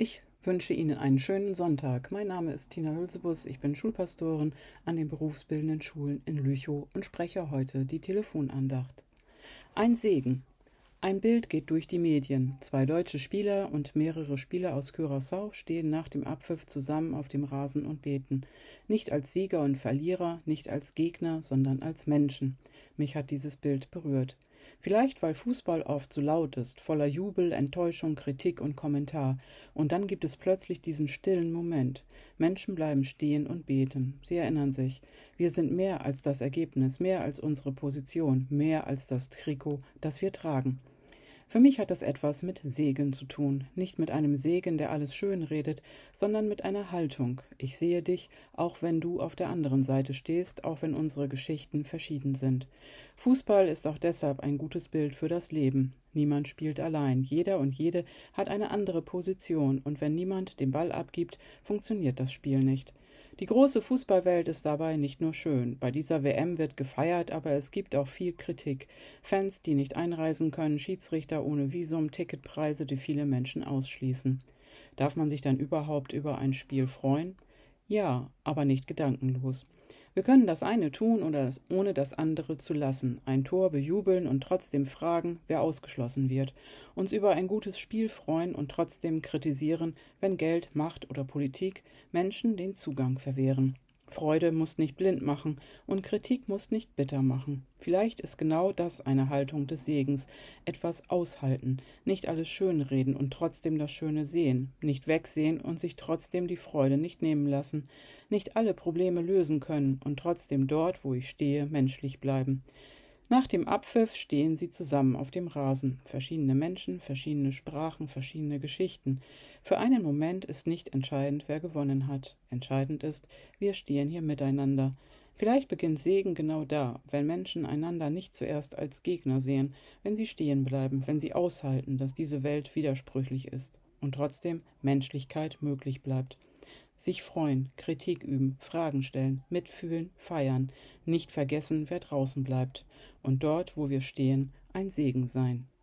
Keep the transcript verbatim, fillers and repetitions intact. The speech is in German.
Ich wünsche Ihnen einen schönen Sonntag. Mein Name ist Tina Hülsebus, ich bin Schulpastorin an den berufsbildenden Schulen in Lüchow und spreche heute die Telefonandacht. Ein Segen. Ein Bild geht durch die Medien. Zwei deutsche Spieler und mehrere Spieler aus Curaçao stehen nach dem Abpfiff zusammen auf dem Rasen und beten. Nicht als Sieger und Verlierer, nicht als Gegner, sondern als Menschen. Mich hat dieses Bild berührt. Vielleicht, weil Fußball oft so laut ist, voller Jubel, Enttäuschung, Kritik und Kommentar. Und dann gibt es plötzlich diesen stillen Moment. Menschen bleiben stehen und beten. Sie erinnern sich, wir sind mehr als das Ergebnis, mehr als unsere Position, mehr als das Trikot, das wir tragen. Für mich hat das etwas mit Segen zu tun, nicht mit einem Segen, der alles schön redet, sondern mit einer Haltung. Ich sehe dich, auch wenn du auf der anderen Seite stehst, auch wenn unsere Geschichten verschieden sind. Fußball ist auch deshalb ein gutes Bild für das Leben. Niemand spielt allein, jeder und jede hat eine andere Position, und wenn niemand den Ball abgibt, funktioniert das Spiel nicht. Die große Fußballwelt ist dabei nicht nur schön. Bei dieser W M wird gefeiert, aber es gibt auch viel Kritik. Fans, die nicht einreisen können, Schiedsrichter ohne Visum, Ticketpreise, die viele Menschen ausschließen. Darf man sich dann überhaupt über ein Spiel freuen? Ja, aber nicht gedankenlos. Wir können das eine tun, oder ohne das andere zu lassen, ein Tor bejubeln und trotzdem fragen, wer ausgeschlossen wird, uns über ein gutes Spiel freuen und trotzdem kritisieren, wenn Geld, Macht oder Politik Menschen den Zugang verwehren. Freude muss nicht blind machen und Kritik muss nicht bitter machen. Vielleicht ist genau das eine Haltung des Segens, etwas aushalten, nicht alles schönreden und trotzdem das Schöne sehen, nicht wegsehen und sich trotzdem die Freude nicht nehmen lassen, nicht alle Probleme lösen können und trotzdem dort, wo ich stehe, menschlich bleiben. Nach dem Abpfiff stehen sie zusammen auf dem Rasen. Verschiedene Menschen, verschiedene Sprachen, verschiedene Geschichten. Für einen Moment ist nicht entscheidend, wer gewonnen hat. Entscheidend ist, wir stehen hier miteinander. Vielleicht beginnt Segen genau da, wenn Menschen einander nicht zuerst als Gegner sehen, wenn sie stehen bleiben, wenn sie aushalten, dass diese Welt widersprüchlich ist und trotzdem Menschlichkeit möglich bleibt. Sich freuen, Kritik üben, Fragen stellen, mitfühlen, feiern, nicht vergessen, wer draußen bleibt und dort, wo wir stehen, ein Segen sein.